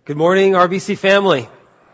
Good morning, RBC family.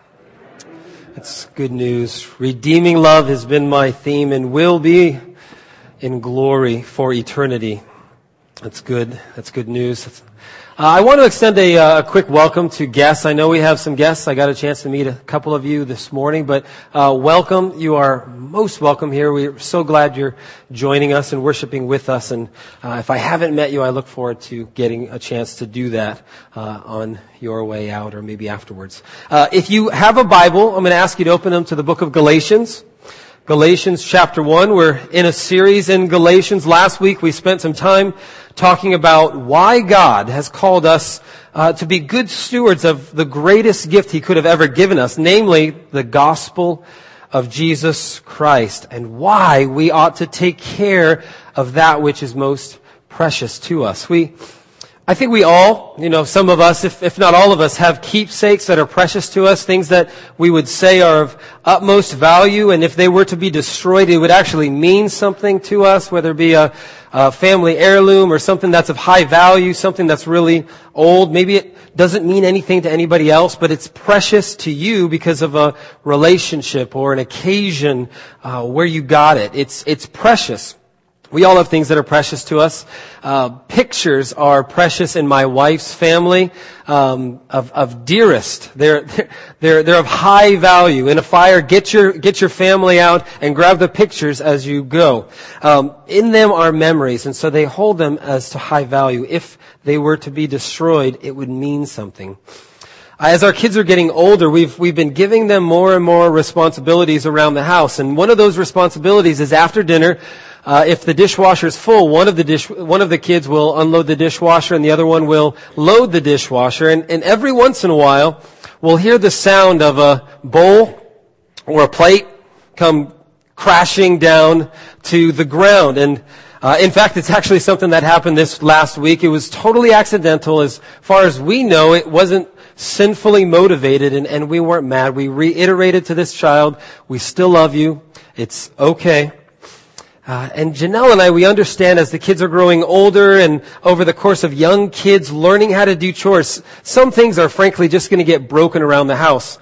That's good news. Redeeming love has been my theme and will be in glory for eternity. That's good. That's good news. I want to extend a quick welcome to guests. I know we have some guests. I got a chance to meet a couple of you this morning, but welcome. You are most welcome here. We're so glad you're joining us and worshiping with us. And if I haven't met you, I look forward to getting a chance to do that on your way out or maybe afterwards. If you have a Bible, I'm going to ask you to open them to the book of Galatians. Galatians chapter 1. We're in a series in Galatians. Last week we spent some time talking about why God has called us to be good stewards of the greatest gift He could have ever given us, namely the gospel of Jesus Christ, and why we ought to take care of that which is most precious to us. I think we all, some of us, if not all of us, have keepsakes that are precious to us, things that we would say are of utmost value, and if they were to be destroyed, it would actually mean something to us, whether it be a family heirloom or something that's of high value, something that's really old. Maybe it doesn't mean anything to anybody else, but it's precious to you because of a relationship or an occasion where you got it. It's precious. We all have things that are precious to us. Pictures are precious in my wife's family, of dearest. They're of high value. In a fire, get your family out and grab the pictures as you go. In them are memories, and so they hold them as to high value. If they were to be destroyed, it would mean something. As our kids are getting older, we've been giving them more and more responsibilities around the house, and one of those responsibilities is after dinner. If the dishwasher is full, one of the kids will unload the dishwasher and the other one will load the dishwasher. And every once in a while, we'll hear the sound of a bowl or a plate come crashing down to the ground. And in fact, it's actually something that happened this last week. It was totally accidental. As far as we know, it wasn't sinfully motivated, and we weren't mad. We reiterated to this child, we still love you. It's okay. And Janelle and I, we understand as the kids are growing older and over the course of young kids learning how to do chores, some things are frankly just going to get broken around the house.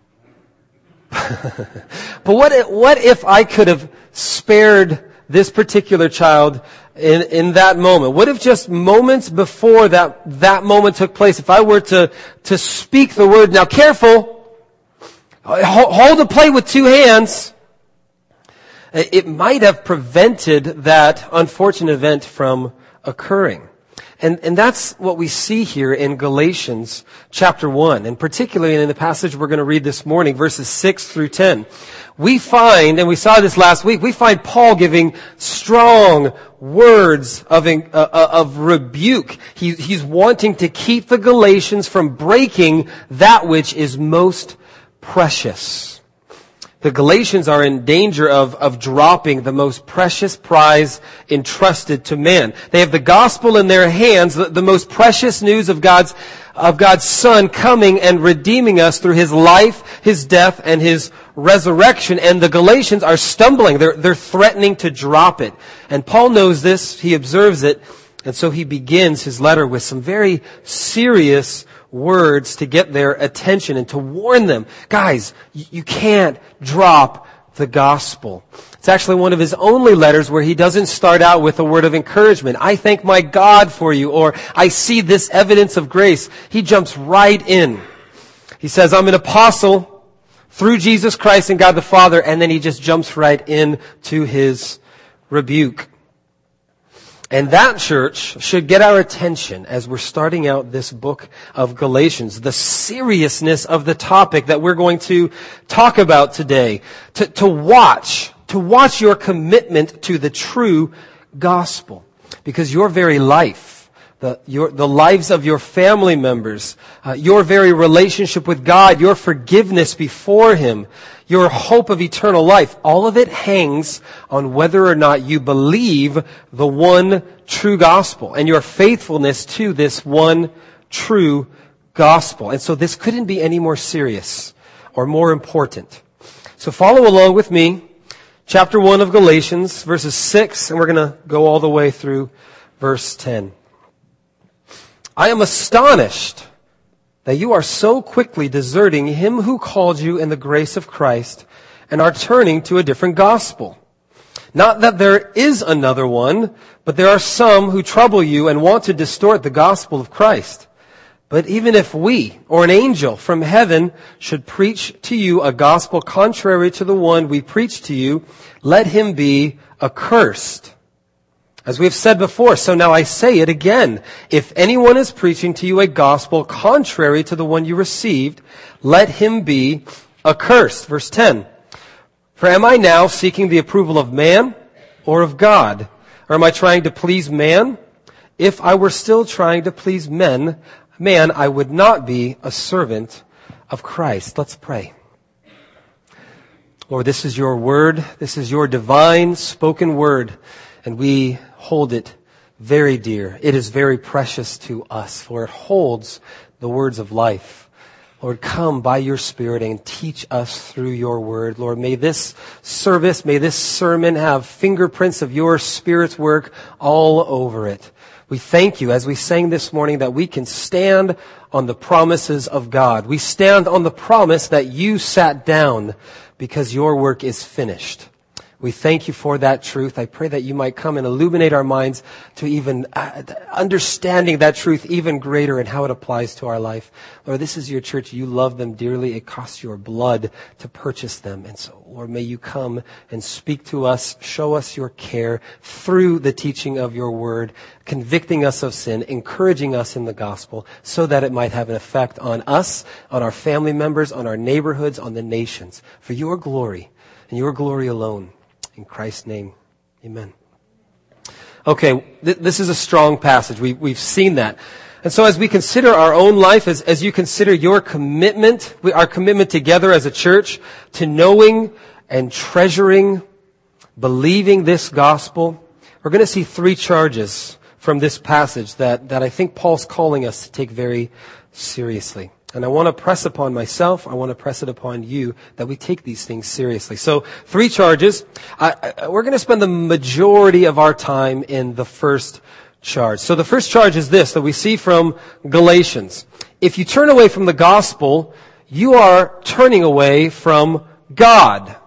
But what if I could have spared this particular child in that moment? What if just moments before that moment took place, if I were to speak the word, now careful, hold the plate with two hands, it might have prevented that unfortunate event from occurring. And that's what we see here in Galatians chapter 1, and particularly in the passage we're going to read this morning, verses 6 through 10. We find, and we saw this last week, we find Paul giving strong words of rebuke. He's wanting to keep the Galatians from breaking that which is most precious. The Galatians are in danger of dropping the most precious prize entrusted to man. They have the gospel in their hands, the most precious news of God's Son coming and redeeming us through His life, His death, and His resurrection. And the Galatians are stumbling. They're threatening to drop it. And Paul knows this. He observes it. And so he begins his letter with some very serious words to get their attention and to warn them. Guys, you can't drop the gospel. It's actually one of his only letters where he doesn't start out with a word of encouragement. I thank my God for you, or I see this evidence of grace. He jumps right in. He says, I'm an apostle through Jesus Christ and God the Father, and then he just jumps right in to his rebuke. And that, church, should get our attention as we're starting out this book of Galatians, the seriousness of the topic that we're going to talk about today. To watch your commitment to the true gospel. Because your very life, the lives of your family members, your very relationship with God, your forgiveness before Him, your hope of eternal life, all of it hangs on whether or not you believe the one true gospel and your faithfulness to this one true gospel. And so this couldn't be any more serious or more important. So follow along with me. Chapter 1 of Galatians, verses 6, and we're going to go all the way through verse 10. I am astonished that you are so quickly deserting him who called you in the grace of Christ and are turning to a different gospel. Not that there is another one, but there are some who trouble you and want to distort the gospel of Christ. But even if we, or an angel from heaven, should preach to you a gospel contrary to the one we preach to you, let him be accursed. As we have said before, so now I say it again. If anyone is preaching to you a gospel contrary to the one you received, let him be accursed. Verse 10. For am I now seeking the approval of man or of God? Or am I trying to please man? If I were still trying to please man, I would not be a servant of Christ. Let's pray. Lord, this is your word. This is your divine spoken word. And we hold it very dear. It is very precious to us, for it holds the words of life. Lord, come by your Spirit and teach us through your word. Lord, may this service, may this sermon have fingerprints of your Spirit's work all over it. We thank you, as we sang this morning, that we can stand on the promises of God. We stand on the promise that you sat down because your work is finished. We thank you for that truth. I pray that you might come and illuminate our minds to even understanding that truth even greater and how it applies to our life. Lord, this is your church. You love them dearly. It costs your blood to purchase them. And so, Lord, may you come and speak to us, show us your care through the teaching of your word, convicting us of sin, encouraging us in the gospel so that it might have an effect on us, on our family members, on our neighborhoods, on the nations, for your glory and your glory alone. In Christ's name, amen. Okay, this is a strong passage. We've seen that. And so as we consider our own life, as you consider your commitment, our commitment together as a church to knowing and treasuring, believing this gospel, we're going to see three charges from this passage that I think Paul's calling us to take very seriously. And I want to press upon myself, I want to press it upon you, that we take these things seriously. So, three charges. We're going to spend the majority of our time in the first charge. So the first charge is this, that we see from Galatians. If you turn away from the gospel, you are turning away from God.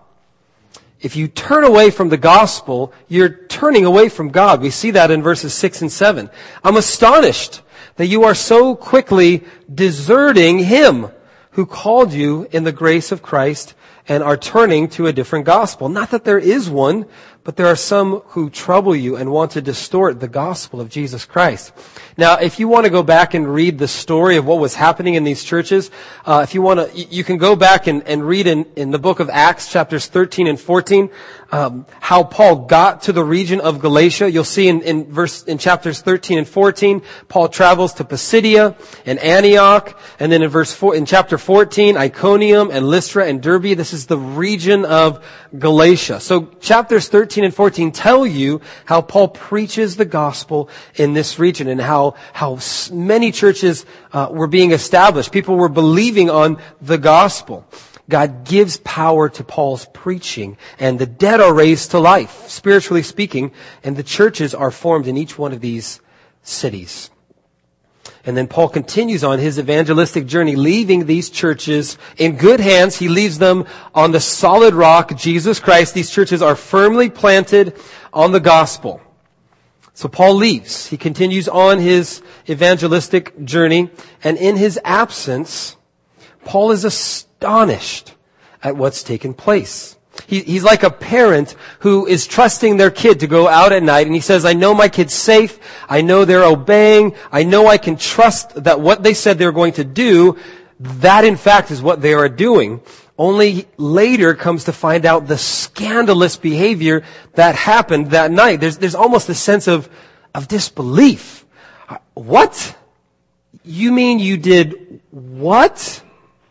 If you turn away from the gospel, you're turning away from God. We see that in verses 6 and 7. I'm astonished that you are so quickly deserting him who called you in the grace of Christ and are turning to a different gospel. Not that there is one, but there are some who trouble you and want to distort the gospel of Jesus Christ. Now, if you want to go back and read the story of what was happening in these churches, if you want to, you can go back and read in the book of Acts, chapters 13 and 14, how Paul got to the region of Galatia. You'll see in chapters 13 and 14, Paul travels to Pisidia and Antioch, and then in chapter 14, Iconium and Lystra and Derbe. This is the region of Galatia. So chapters 13 and 14 tell you how Paul preaches the gospel in this region and how many churches were being established. People were believing on the gospel. God gives power to Paul's preaching, and the dead are raised to life, spiritually speaking, and the churches are formed in each one of these cities. And then Paul continues on his evangelistic journey, leaving these churches in good hands. He leaves them on the solid rock, Jesus Christ. These churches are firmly planted on the gospel. So Paul leaves. He continues on his evangelistic journey, and in his absence, Paul is astonished at what's taken place. He's like a parent who is trusting their kid to go out at night, and he says, I know my kid's safe. I know they're obeying. I know I can trust that what they said they're going to do, that in fact is what they are doing. Only later comes to find out the scandalous behavior that happened that night. There's almost a sense of disbelief. What? You mean you did what?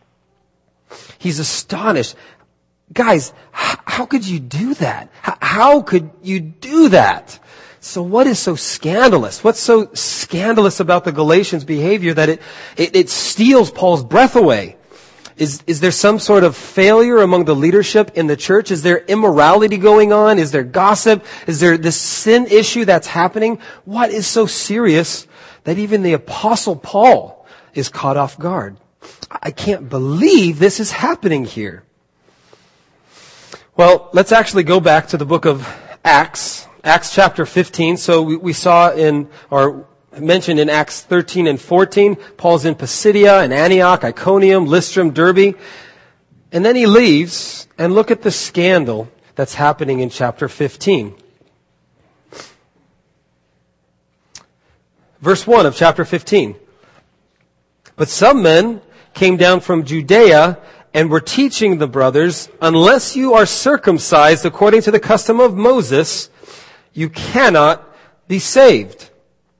He's astonished. Guys, how could you do that? How could you do that? So what is so scandalous? What's so scandalous about the Galatians' behavior that it steals Paul's breath away? Is there some sort of failure among the leadership in the church? Is there immorality going on? Is there gossip? Is there this sin issue that's happening? What is so serious that even the Apostle Paul is caught off guard. I can't believe this is happening here. Well, let's actually go back to the book of Acts chapter 15. So we saw or mentioned in Acts 13 and 14, Paul's in Pisidia and Antioch, Iconium, Lystra, Derbe. And then he leaves, and look at the scandal that's happening in chapter 15. Verse 1 of chapter 15. But some men came down from Judea and were teaching the brothers, unless you are circumcised according to the custom of Moses, you cannot be saved.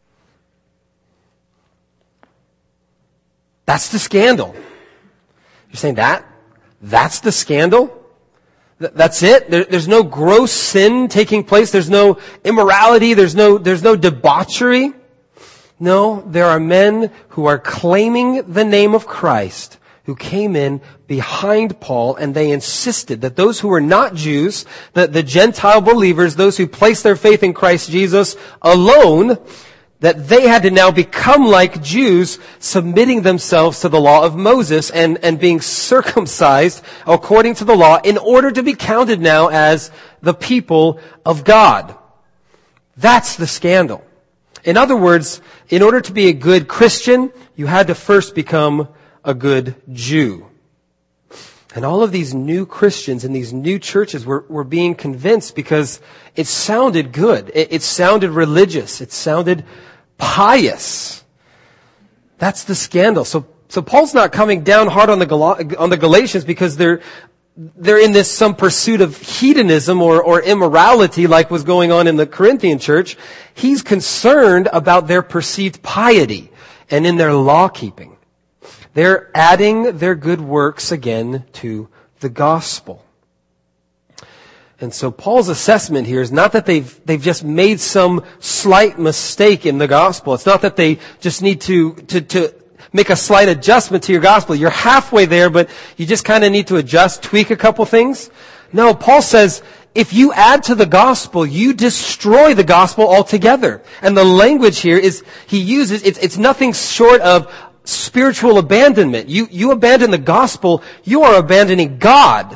That's the scandal. You're saying that's the scandal? That's it? There's no gross sin taking place. There's no immorality. There's no debauchery. No, there are men who are claiming the name of Christ who came in behind Paul, and they insisted that those who were not Jews, the Gentile believers, those who placed their faith in Christ Jesus alone, that they had to now become like Jews, submitting themselves to the law of Moses and being circumcised according to the law in order to be counted now as the people of God. That's the scandal. In other words, in order to be a good Christian, you had to first become a good Jew. And all of these new Christians in these new churches were being convinced because it sounded good. It sounded religious. It sounded pious. That's the scandal. So Paul's not coming down hard on the Galatians because they're in this some pursuit of hedonism or immorality like was going on in the Corinthian church. He's concerned about their perceived piety and in their law keeping. They're adding their good works again to the gospel. And so Paul's assessment here is not that they've just made some slight mistake in the gospel. It's not that they just need to make a slight adjustment to your gospel. You're halfway there, but you just kind of need to adjust, tweak a couple things. No, Paul says, if you add to the gospel, you destroy the gospel altogether. And the language here is, he uses, it's nothing short of spiritual abandonment. You abandon the gospel, you are abandoning God.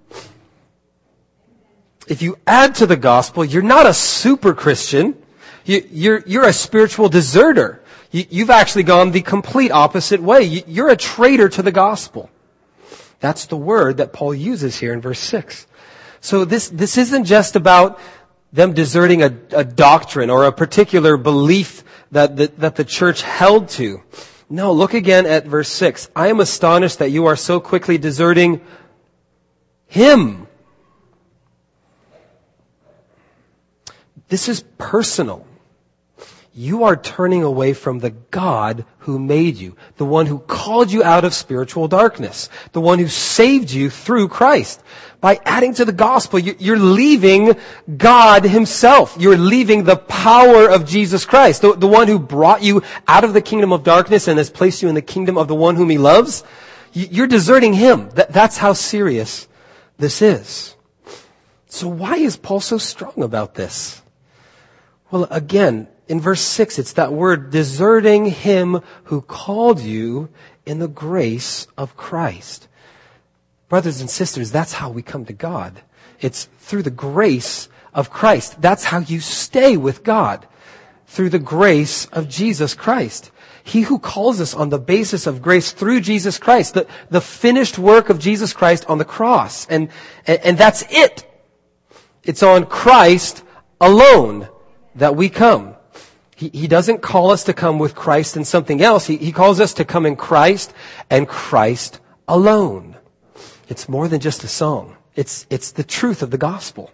If you add to the gospel, you're not a super Christian. You're a spiritual deserter. You've actually gone the complete opposite way. You're a traitor to the gospel. That's the word that Paul uses here in verse 6. So this isn't just about them deserting a doctrine or a particular belief that the church held to. No, look again at verse 6. I am astonished that you are so quickly deserting Him. This is personal. You are turning away from the God who made you, the one who called you out of spiritual darkness, the one who saved you through Christ. By adding to the gospel, you're leaving God Himself. You're leaving the power of Jesus Christ, the one who brought you out of the kingdom of darkness and has placed you in the kingdom of the one whom He loves. You're deserting Him. That's how serious this is. So why is Paul so strong about this? Well, again, in verse 6, it's that word, deserting Him who called you in the grace of Christ. Brothers and sisters, that's how we come to God. It's through the grace of Christ. That's how you stay with God. Through the grace of Jesus Christ. He who calls us on the basis of grace through Jesus Christ. The finished work of Jesus Christ on the cross. And that's it. It's on Christ alone that we come. He doesn't call us to come with Christ and something else. He calls us to come in Christ and Christ alone. It's more than just a song. It's the truth of the gospel.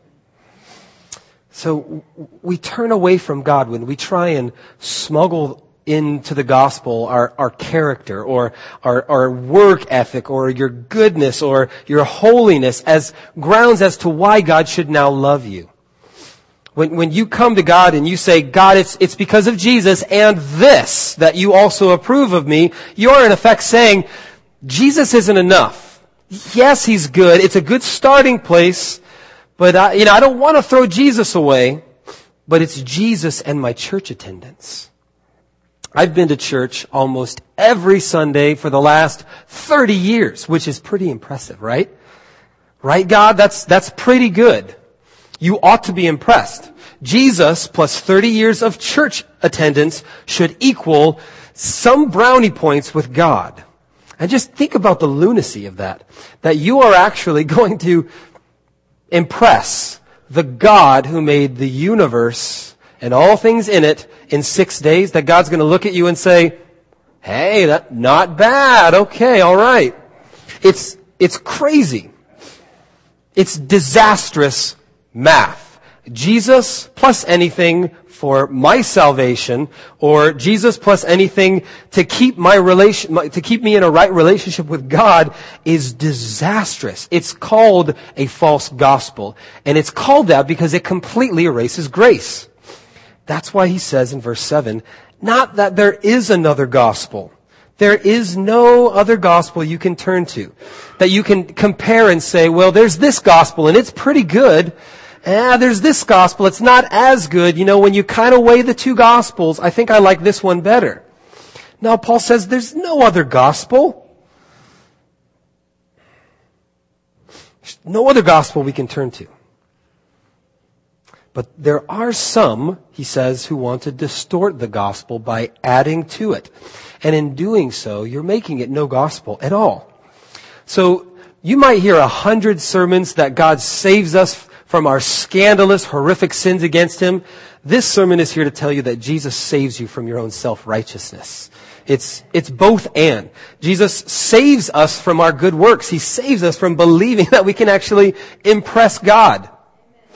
So we turn away from God when we try and smuggle into the gospel our character or our work ethic or your goodness or your holiness as grounds as to why God should now love you. When you come to God and you say, God, it's because of Jesus and this that you also approve of me, you are in effect saying, Jesus isn't enough. Yes, He's good. It's a good starting place, but I don't want to throw Jesus away, but it's Jesus and my church attendance. I've been to church almost every Sunday for the last 30 years, which is pretty impressive, right? Right, God? That's pretty good. You ought to be impressed. Jesus plus 30 years of church attendance should equal some brownie points with God. And just think about the lunacy of that you are actually going to impress the God who made the universe and all things in it in 6 days, that God's going to look at you and say, hey, that's not bad. Okay, all right. It's crazy. It's disastrous math. Jesus plus anything for my salvation, or Jesus plus anything to keep to keep me in a right relationship with God, is disastrous. It's called a false gospel. And it's called that because it completely erases grace. That's why he says in verse 7, not that there is another gospel. There is no other gospel you can turn to, that you can compare and say, well, there's this gospel and it's pretty good. There's this gospel, it's not as good. You know, when you kind of weigh the two gospels, I think I like this one better. Now, Paul says there's no other gospel. There's no other gospel we can turn to. But there are some, he says, who want to distort the gospel by adding to it. And in doing so, you're making it no gospel at all. So you might hear 100 sermons that God saves us from our scandalous, horrific sins against him. This sermon is here to tell you that Jesus saves you from your own self-righteousness. It's both and. Jesus saves us from our good works. He saves us from believing that we can actually impress God.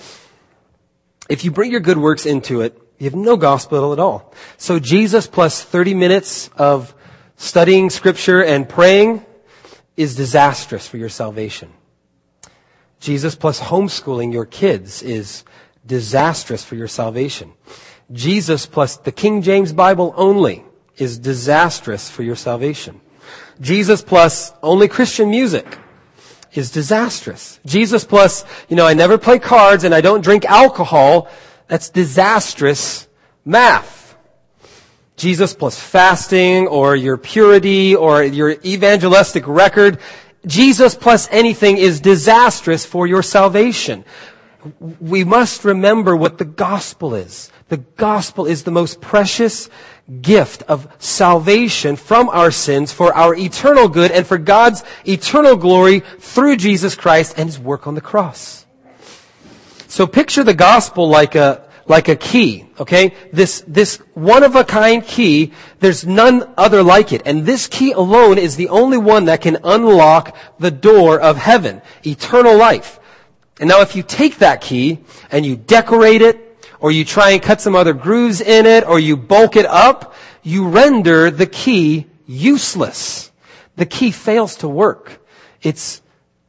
If you bring your good works into it, you have no gospel at all. So Jesus plus 30 minutes of studying Scripture and praying is disastrous for your salvation. Jesus plus homeschooling your kids is disastrous for your salvation. Jesus plus the King James Bible only is disastrous for your salvation. Jesus plus only Christian music is disastrous. Jesus plus, I never play cards and I don't drink alcohol, that's disastrous math. Jesus plus fasting or your purity or your evangelistic record, Jesus plus anything is disastrous for your salvation. We must remember what the gospel is. The gospel is the most precious gift of salvation from our sins for our eternal good and for God's eternal glory through Jesus Christ and his work on the cross. So picture the gospel like a key, okay? This one-of-a-kind key, there's none other like it. And this key alone is the only one that can unlock the door of heaven, eternal life. And now if you take that key and you decorate it, or you try and cut some other grooves in it, or you bulk it up, you render the key useless. The key fails to work. It's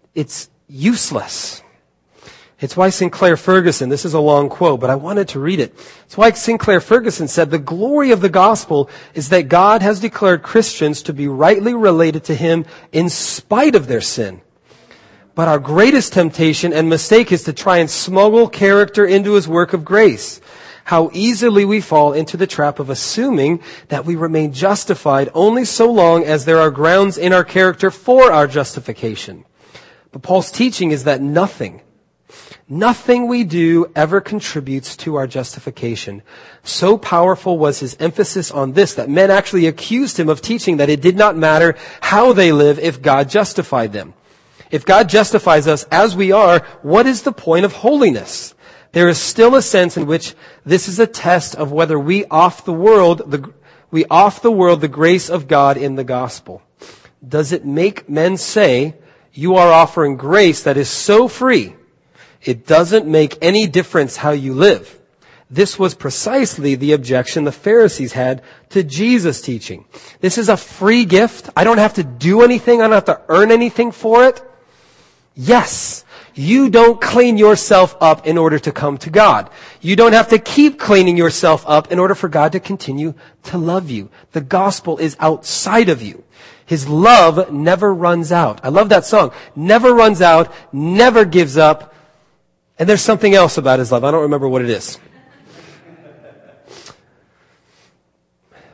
useless. It's why Sinclair Ferguson, this is a long quote, but I wanted to read it. It's why Sinclair Ferguson said, the glory of the gospel is that God has declared Christians to be rightly related to him in spite of their sin. But our greatest temptation and mistake is to try and smuggle character into his work of grace. How easily we fall into the trap of assuming that we remain justified only so long as there are grounds in our character for our justification. But Paul's teaching is that nothing we do ever contributes to our justification. So powerful was his emphasis on this that men actually accused him of teaching that it did not matter how they live if God justified them. If God justifies us as we are, what is the point of holiness? There is still a sense in which this is a test of whether we off the world the grace of God in the gospel. Does it make men say, you are offering grace that is so free, it doesn't make any difference how you live? This was precisely the objection the Pharisees had to Jesus' teaching. This is a free gift. I don't have to do anything. I don't have to earn anything for it. Yes, you don't clean yourself up in order to come to God. You don't have to keep cleaning yourself up in order for God to continue to love you. The gospel is outside of you. His love never runs out. I love that song. Never runs out, never gives up. And there's something else about his love. I don't remember what it is.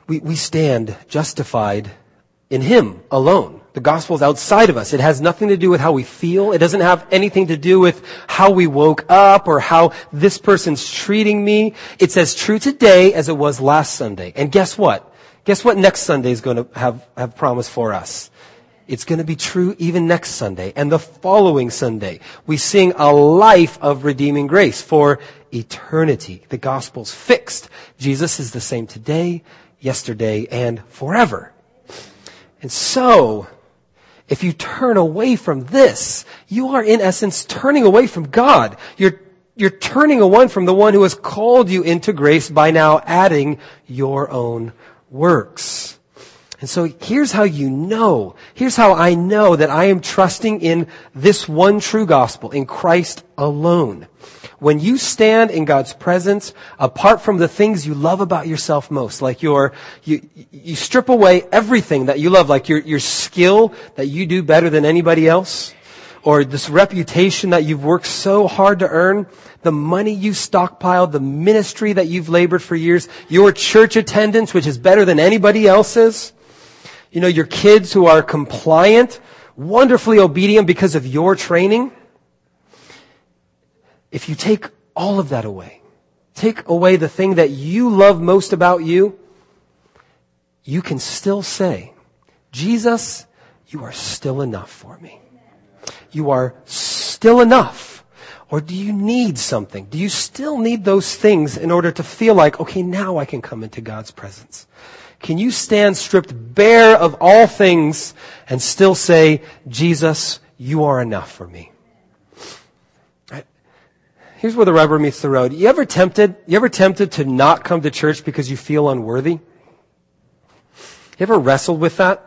We stand justified in Him alone. The gospel is outside of us. It has nothing to do with how we feel. It doesn't have anything to do with how we woke up or how this person's treating me. It's as true today as it was last Sunday. And guess what? Guess what next Sunday is going to have promised for us? It's going to be true even next Sunday and the following Sunday. We sing a life of redeeming grace for eternity. The gospel's fixed. Jesus is the same today, yesterday, and forever. And so, if you turn away from this, you are in essence turning away from God. You're turning away from the one who has called you into grace by now adding your own works. And so here's how here's how I know that I am trusting in this one true gospel, in Christ alone. When you stand in God's presence, apart from the things you love about yourself most, like you strip away everything that you love, like your skill that you do better than anybody else, or this reputation that you've worked so hard to earn, the money you stockpiled, the ministry that you've labored for years, your church attendance, which is better than anybody else's, your kids who are compliant, wonderfully obedient because of your training. If you take all of that away, take away the thing that you love most about you, you can still say, Jesus, you are still enough for me. You are still enough. Or do you need something? Do you still need those things in order to feel like, okay, now I can come into God's presence? Can you stand stripped bare of all things and still say, Jesus, you are enough for me? Right? Here's where the rubber meets the road. You ever tempted to not come to church because you feel unworthy? You ever wrestled with that?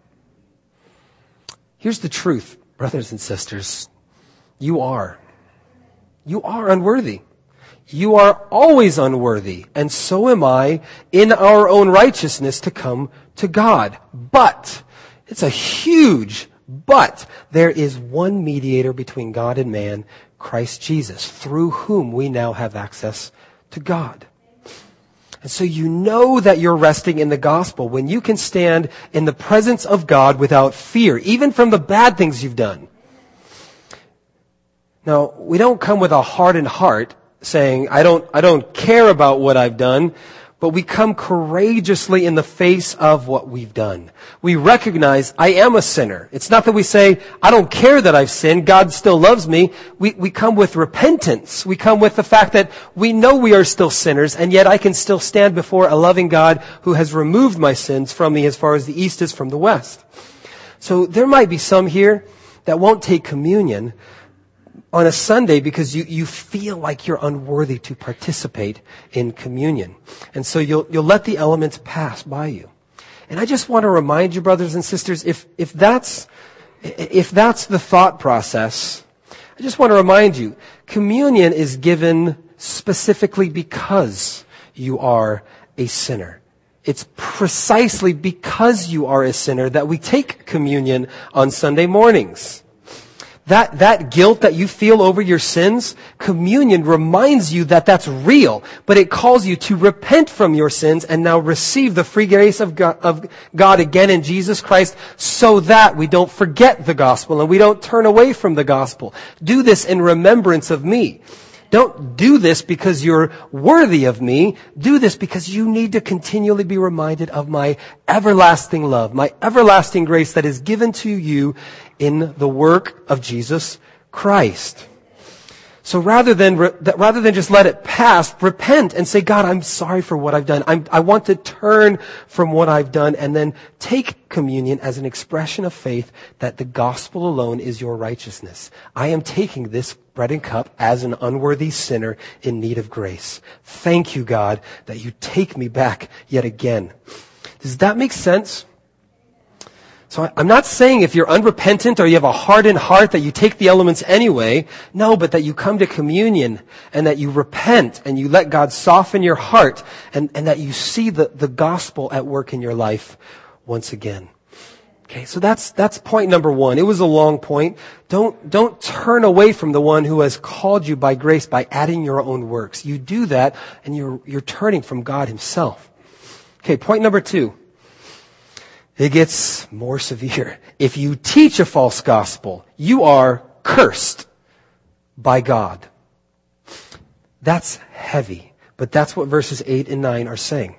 Here's the truth, brothers and sisters. You are unworthy. You are always unworthy, and so am I in our own righteousness to come to God. But, it's a huge but, there is one mediator between God and man, Christ Jesus, through whom we now have access to God. And so you know that you're resting in the gospel when you can stand in the presence of God without fear, even from the bad things you've done. Now, we don't come with a hardened heart saying, I don't care about what I've done, but we come courageously in the face of what we've done. We recognize I am a sinner. It's not that we say, I don't care that I've sinned, God still loves me. We come with repentance. We come with the fact that we know we are still sinners, and yet I can still stand before a loving God who has removed my sins from me as far as the east is from the west. So there might be some here that won't take communion on a Sunday because you feel like you're unworthy to participate in communion. And so you'll let the elements pass by you. And I just want to remind you, brothers and sisters, if that's the thought process, I just want to remind you, communion is given specifically because you are a sinner. It's precisely because you are a sinner that we take communion on Sunday mornings. That guilt that you feel over your sins, communion reminds you that that's real, but it calls you to repent from your sins and now receive the free grace of God again in Jesus Christ so that we don't forget the gospel and we don't turn away from the gospel. Do this in remembrance of me. Don't do this because you're worthy of me. Do this because you need to continually be reminded of my everlasting love, my everlasting grace that is given to you in the work of Jesus Christ. So rather than just let it pass, repent and say, God, I'm sorry for what I've done. I want to turn from what I've done, and then take communion as an expression of faith that the gospel alone is your righteousness. I am taking this bread and cup as an unworthy sinner in need of grace. Thank you, God, that you take me back yet again. Does that make sense? So I'm not saying if you're unrepentant or you have a hardened heart that you take the elements anyway. No, but that you come to communion and that you repent and you let God soften your heart and that you see the gospel at work in your life once again. Okay, so that's point number one. It was a long point. Don't turn away from the one who has called you by grace by adding your own works. You do that and you're turning from God himself. Okay, point number 2. It gets more severe. If you teach a false gospel, you are cursed by God. That's heavy, but that's what verses 8 and 9 are saying.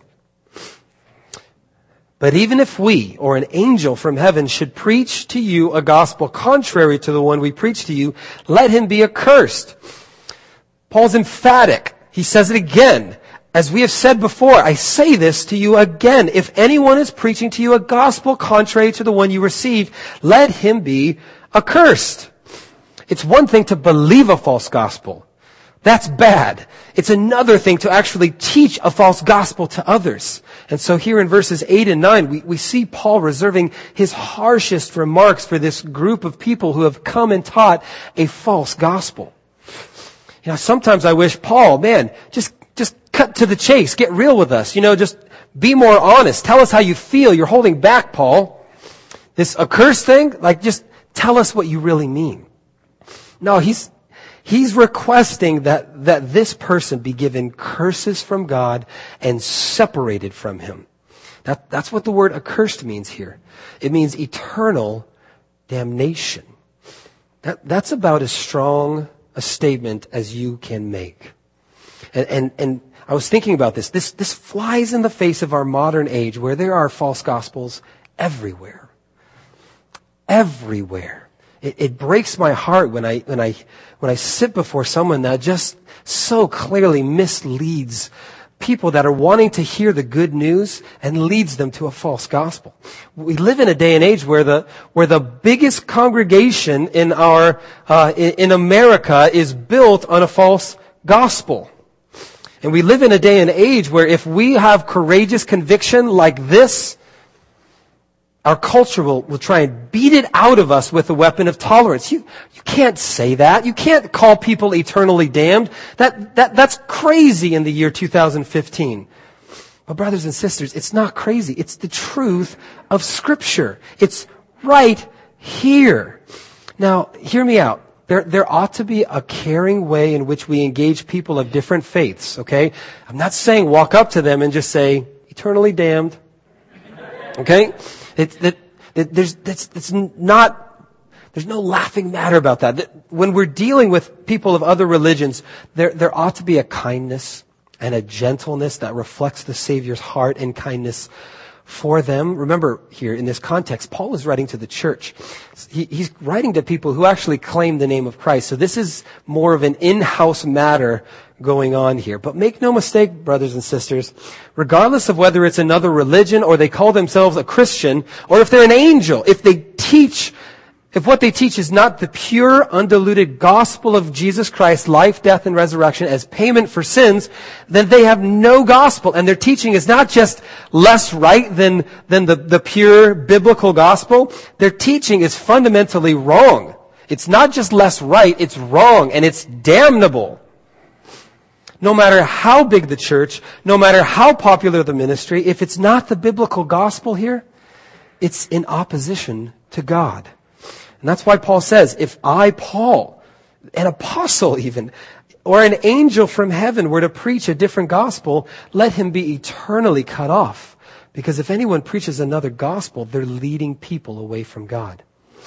But even if we or an angel from heaven should preach to you a gospel contrary to the one we preach to you, let him be accursed. Paul's emphatic. He says it again. As we have said before, I say this to you again. If anyone is preaching to you a gospel contrary to the one you received, let him be accursed. It's one thing to believe a false gospel. That's bad. It's another thing to actually teach a false gospel to others. And so here in verses 8 and 9, we see Paul reserving his harshest remarks for this group of people who have come and taught a false gospel. You know, sometimes I wish, Paul, man, just cut to the chase. Get real with us. You know, just be more honest. Tell us how you feel. You're holding back, Paul. This accursed thing, like just tell us what you really mean. No, he's requesting that this person be given curses from God and separated from him. That's what the word accursed means here. It means eternal damnation. That's about as strong a statement as you can make. And I was thinking about this. This flies in the face of our modern age where there are false gospels everywhere. Everywhere. It breaks my heart when I sit before someone that just so clearly misleads people that are wanting to hear the good news and leads them to a false gospel. We live in a day and age where the biggest congregation in America is built on a false gospel. And we live in a day and age where if we have courageous conviction like this, our culture will try and beat it out of us with a weapon of tolerance. You can't say that. You can't call people eternally damned. That's crazy in the year 2015. But brothers and sisters, it's not crazy. It's the truth of Scripture. It's right here. Now, hear me out. There ought to be a caring way in which we engage people of different faiths, okay? I'm not saying walk up to them and just say, eternally damned. Okay? There's no laughing matter about that. When we're dealing with people of other religions, there ought to be a kindness and a gentleness that reflects the Savior's heart and kindness for them. Remember here in this context, Paul is writing to the church. He's writing to people who actually claim the name of Christ. So this is more of an in-house matter going on here. But make no mistake, brothers and sisters, regardless of whether it's another religion or they call themselves a Christian, or if they're an angel, if what they teach is not the pure, undiluted gospel of Jesus Christ, life, death, and resurrection as payment for sins, then they have no gospel. And their teaching is not just less right than the pure biblical gospel. Their teaching is fundamentally wrong. It's not just less right, it's wrong, and it's damnable. No matter how big the church, no matter how popular the ministry, if it's not the biblical gospel here, it's in opposition to God. And that's why Paul says, if I, Paul, an apostle even, or an angel from heaven were to preach a different gospel, let him be eternally cut off. Because if anyone preaches another gospel, they're leading people away from God.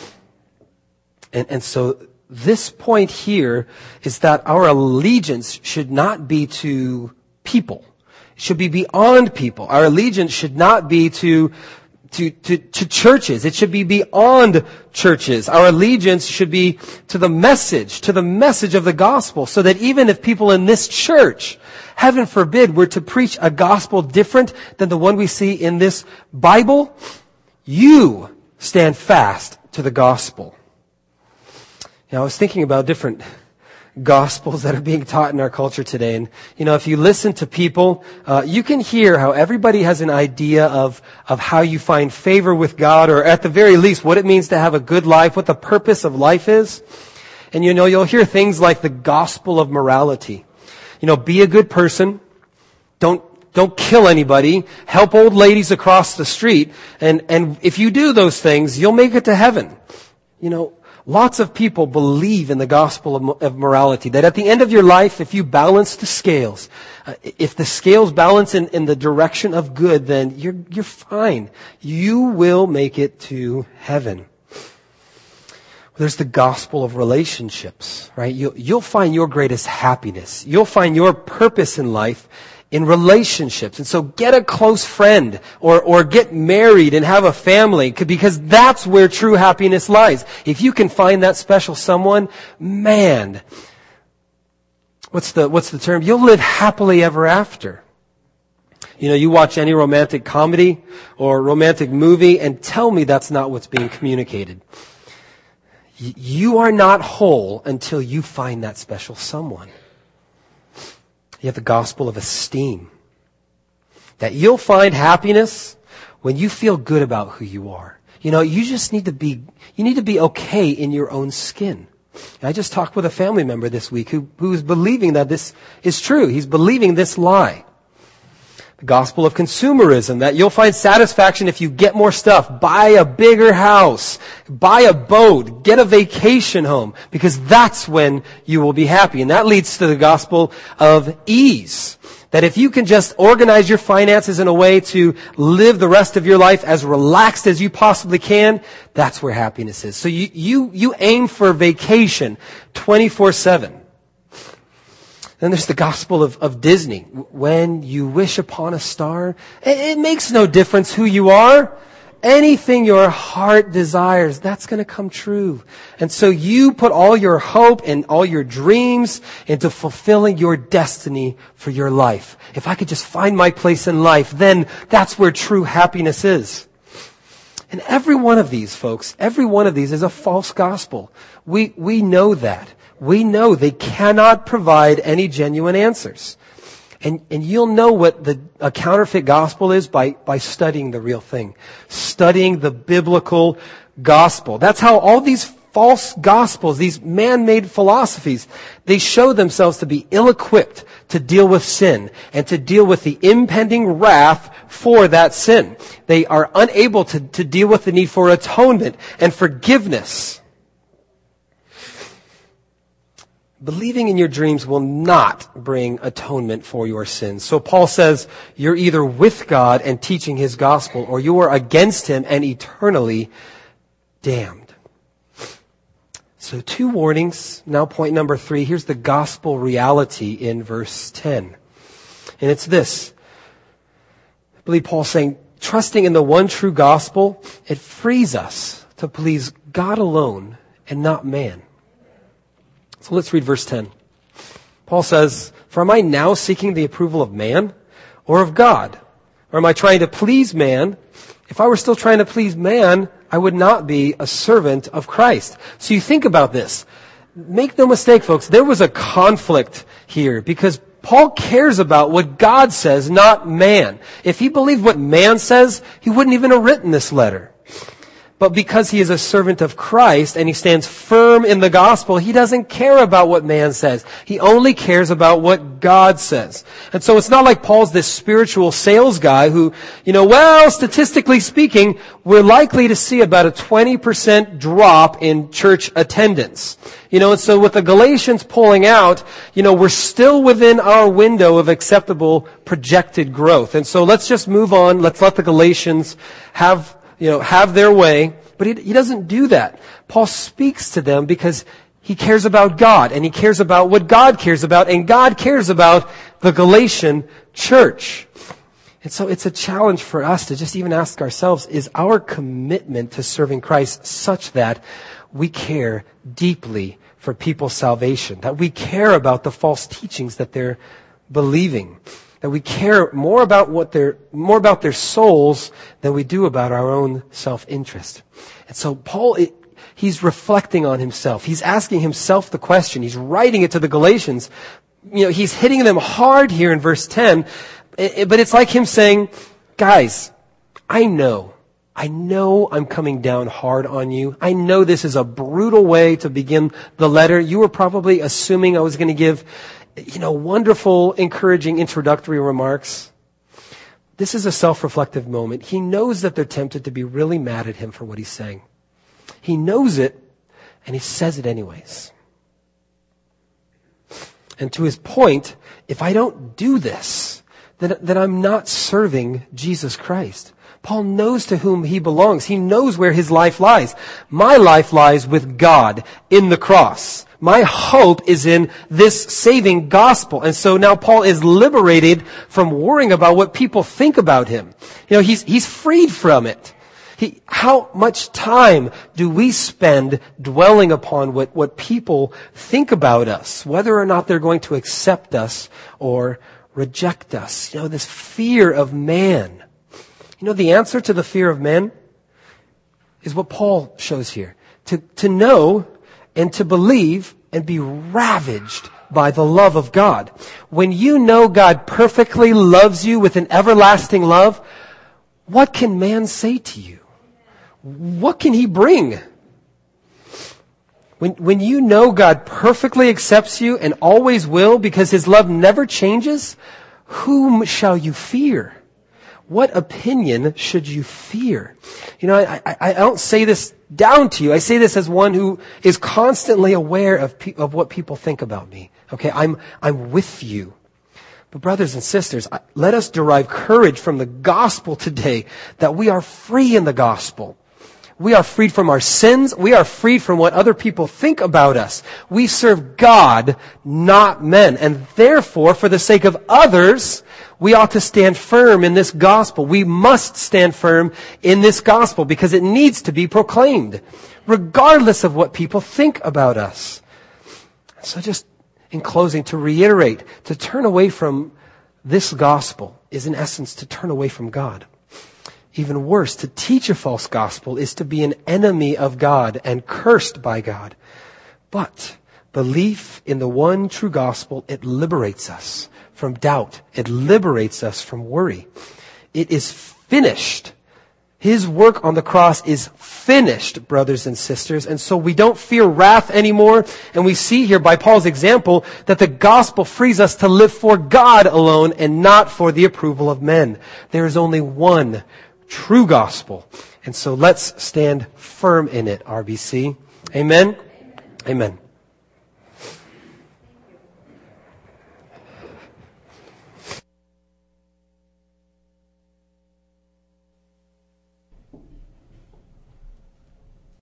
And so this point here is that our allegiance should not be to people. It should be beyond people. Our allegiance should not be to churches. It should be beyond churches. Our allegiance should be to the message of the gospel, so that even if people in this church, heaven forbid, were to preach a gospel different than the one we see in this Bible, you stand fast to the gospel. Now, I was thinking about different gospels that are being taught in our culture today. And, if you listen to people, you can hear how everybody has an idea of how you find favor with God, or at the very least, what it means to have a good life, what the purpose of life is. And, you'll hear things like the gospel of morality. Be a good person. Don't kill anybody. Help old ladies across the street. And if you do those things, you'll make it to heaven. Lots of people believe in the gospel of morality, that at the end of your life, if you balance the scales, if the scales balance in the direction of good, then you're fine. You will make it to heaven. There's the gospel of relationships, right? You'll find your greatest happiness. You'll find your purpose in life in relationships. And so get a close friend or get married and have a family, because that's where true happiness lies. If you can find that special someone, man, what's the term? You'll live happily ever after. You know, you watch any romantic comedy or romantic movie and tell me that's not what's being communicated. You are not whole until you find that special someone. You have the gospel of esteem. That you'll find happiness when you feel good about who you are. You know, you need to be okay in your own skin. And I just talked with a family member this week who is believing that this is true. He's believing this lie. The gospel of consumerism, that you'll find satisfaction if you get more stuff, buy a bigger house, buy a boat, get a vacation home, because that's when you will be happy. And that leads to the gospel of ease, that if you can just organize your finances in a way to live the rest of your life as relaxed as you possibly can, that's where happiness is. So you aim for vacation 24/7. Then there's the gospel of Disney. When you wish upon a star, it makes no difference who you are. Anything your heart desires, that's going to come true. And so you put all your hope and all your dreams into fulfilling your destiny for your life. If I could just find my place in life, then that's where true happiness is. And every one of these, folks, every one of these is a false gospel. We know that. We know they cannot provide any genuine answers. And you'll know what a counterfeit gospel is by studying the real thing. Studying the biblical gospel. That's how all these false gospels, these man-made philosophies, they show themselves to be ill-equipped to deal with sin and to deal with the impending wrath for that sin. They are unable to deal with the need for atonement and forgiveness. Believing in your dreams will not bring atonement for your sins. So Paul says you're either with God and teaching His gospel, or you are against Him and eternally damned. So 2 warnings. Now point number 3. Here's the gospel reality in verse 10. And it's this. I believe Paul's saying, trusting in the one true gospel, it frees us to please God alone and not man. So let's read verse 10. Paul says, "For am I now seeking the approval of man or of God? Or am I trying to please man? If I were still trying to please man, I would not be a servant of Christ." So you think about this. Make no mistake, folks, there was a conflict here because Paul cares about what God says, not man. If he believed what man says, he wouldn't even have written this letter. But because he is a servant of Christ and he stands firm in the gospel, he doesn't care about what man says. He only cares about what God says. And so it's not like Paul's this spiritual sales guy who, statistically speaking, we're likely to see about a 20% drop in church attendance. And so with the Galatians pulling out, we're still within our window of acceptable projected growth. And so let's just move on. Let's let the Galatians have their way. But he doesn't do that. Paul speaks to them because he cares about God, and he cares about what God cares about, and God cares about the Galatian church. And so it's a challenge for us to just even ask ourselves, is our commitment to serving Christ such that we care deeply for people's salvation, that we care about the false teachings that they're believing, that we care more about their souls than we do about our own self-interest. And so Paul, he's reflecting on himself. He's asking himself the question. He's writing it to the Galatians. He's hitting them hard here in verse 10, but it's like him saying, guys, I know I'm coming down hard on you. I know this is a brutal way to begin the letter. You were probably assuming I was going to give wonderful, encouraging introductory remarks. This is a self-reflective moment. He knows that they're tempted to be really mad at him for what he's saying. He knows it, And he says it anyways. And to his point, if I don't do this, then I'm not serving Jesus Christ. Paul knows to whom he belongs. He knows where his life lies. My life lies with God in the cross. My hope is in this saving gospel. And so now Paul is liberated from worrying about what people think about him. He's freed from it. How much time do we spend dwelling upon what people think about us, whether or not they're going to accept us or reject us? This fear of man. The answer to the fear of men is what Paul shows here. To know and to believe and be ravaged by the love of God. When you know God perfectly loves you with an everlasting love, what can man say to you? What can he bring? When you know God perfectly accepts you and always will because his love never changes, whom shall you fear? What opinion should you fear? I don't say this down to you. I say this as one who is constantly aware of what people think about me. Okay, I'm with you. But brothers and sisters, let us derive courage from the gospel today that we are free in the gospel. We are freed from our sins. We are freed from what other people think about us. We serve God, not men. And therefore, for the sake of others, we ought to stand firm in this gospel. We must stand firm in this gospel because it needs to be proclaimed, regardless of what people think about us. So just in closing, to reiterate, to turn away from this gospel is in essence to turn away from God. Even worse, to teach a false gospel is to be an enemy of God and cursed by God. But belief in the one true gospel, it liberates us from doubt. It liberates us from worry. It is finished. His work on the cross is finished, brothers and sisters. And so we don't fear wrath anymore. And we see here by Paul's example that the gospel frees us to live for God alone and not for the approval of men. There is only one true gospel. And so let's stand firm in it, RBC. Amen? Amen.